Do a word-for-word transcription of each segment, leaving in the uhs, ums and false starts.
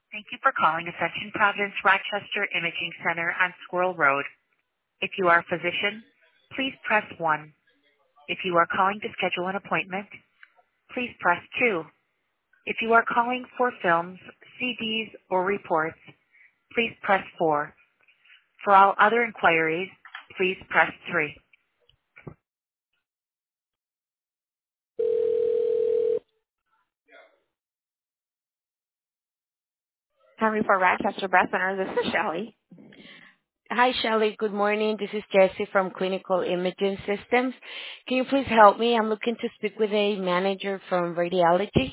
Thank you for calling Ascension Providence Rochester Imaging Center on Squirrel Road. If you are a physician, please press one. If you are calling to schedule an appointment, please press two. If you are calling for films, C Ds, or reports, please press four. For all other inquiries, please press three. Henry for Rochester Breast Center, this is Shelley. Hi, Shelley. Good morning. This is Jessie from Clinical Imaging Systems. Can you please help me? I'm looking to speak with a manager from radiology.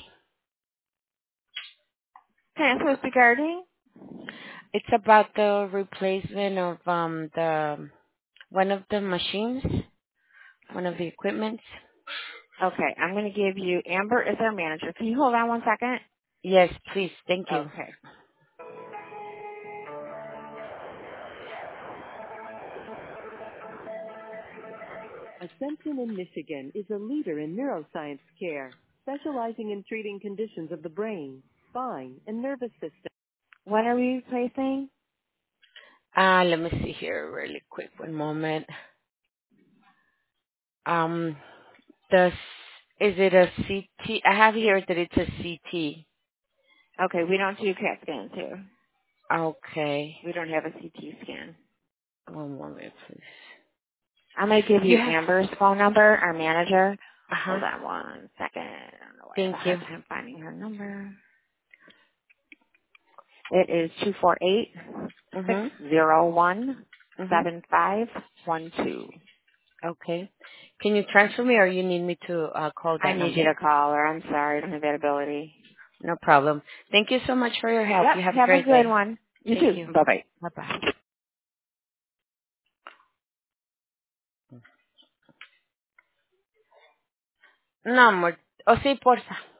Can I ask what's regarding? It's about the replacement of um the one of the machines, one of the equipments. Okay, I'm going to give you, Amber is our manager. Can you hold on one second? Yes, please. Thank you. Okay. Ascension in Michigan is a leader in neuroscience care, specializing in treating conditions of the brain, spine, and nervous system. What are we replacing? Uh, let me see here really quick. One moment. Um, the is it a C T? I have here that it's a C T. Okay, we don't do CAT scans here. Okay. We don't have a C T scan. One moment, please. I'm going to give you Yeah. Amber's phone number, our manager. Uh huh. Hold on one second. I don't know why I have Thank a you. hard time finding her number. It is two four eight, six Mhm. zero one, Mhm. seven five one two. Okay. Can you transfer me, or you need me to uh, call I that need you number? to call her. I'm sorry. I don't have that ability. No problem. Thank you so much for your help. Yep. You have a Have a great good day. one. You Thank too. you. Bye-bye. Bye bye. No, amor. O sí, porfa.